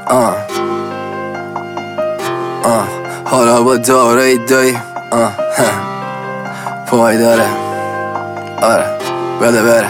حالا با داره دایی پای داره آره بده بره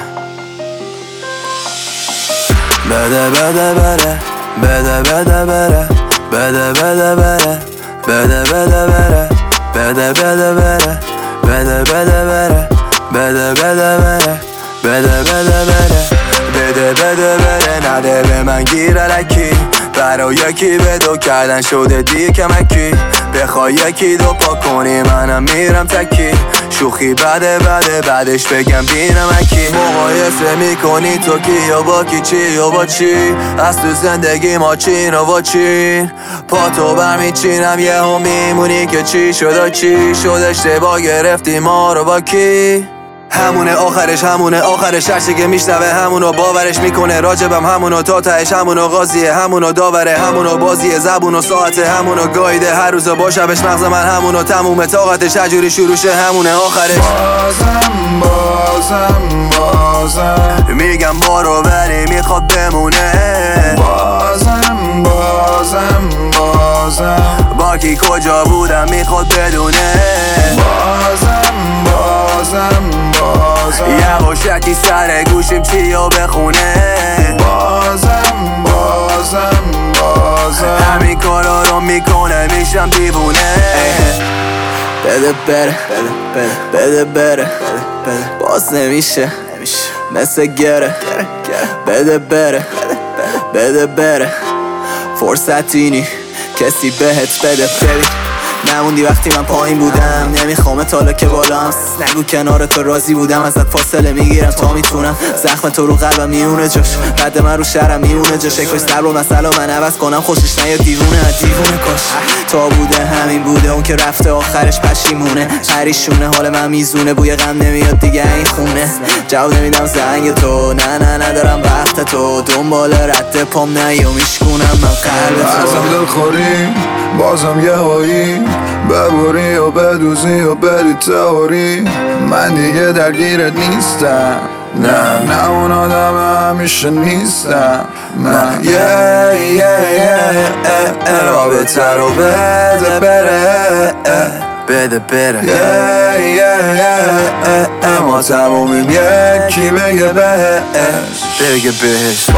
بده بده بره بده بده بره بده بده بره بده بده بره بده بده بره بده بده بره بده بده بره بده بده بره بده بده بره نده به من گیر الکی برای یکی بدو کردن شده دی کمکی بخوای یکی دو پا کنی منم میرم تکی شوخی بده بده بعدش بگم بینمکی مقایسه میکنی تو کی یا با کی چی یا با چی از تو زندگی ما چین و با چین پا تو برمیچینم یه هم میمونی که چی شد چی شد اشتباه گرفتی ما رو با کی همونه آخرش هرچی که میشنوه همونو باورش میکنه راجبم همونو تا تهش همونو قاضیه همونو داوره همونو بازیه زبون و ساعته همونو گایده هر روز با شبش مغز من همونو تموم طاقتش هجوری شروعشه همونه آخرش بازم میگم بارو ولی میخواد بمونه بازم با کی کجا بودم میخواد بدونه بازم یواشکی سر گوشیم چیو بخونه بازم همین کارا رو میکنه میشم دیوونه بده بره بده بره باز نمیشه مثل گره بده بره فرصتی نی کسی بهت بده ببین نموندی وقتی من پایین بودم نمیخوامت حالا که بالام نگو کنار تو راضی بودم ازت فاصله میگیرم تا میتونم زخم تو رو قلبم میونه جاش بعد من رو شهرم میونه جاش کاش در رو مسئله من عوض کنم خوشش نیاد دیوونه کاش تا بوده همین بوده اون که رفته آخرش پشیمونه پریشونه حال من میزونه بوی غم نمیاد دیگه این خونه جواب نمیدم زنگ تو نه ندارم وقت تو دنبال رد پام نیو میشکونم من قلب تو ازم دل خوری بازم یه هایی ببوری و بدوزی و بری تهوری من دیگه درگیرت نیستم نه اون آدم همیشه نیستم من رابطه رو بده بره ما تمومیم یکی بگه بهش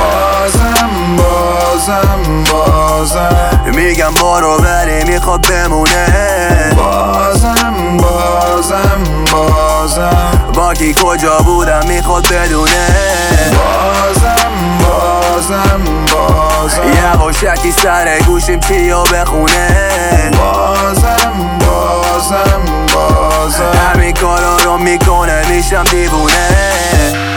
بازم میگم بارو ولی میخواد بمونه بازم با کی کجا بودم میخواد بدونه بازم یواشکی سر گوشیم چیو بخونه بازم همین کارا رو میکنه میشم دیوونه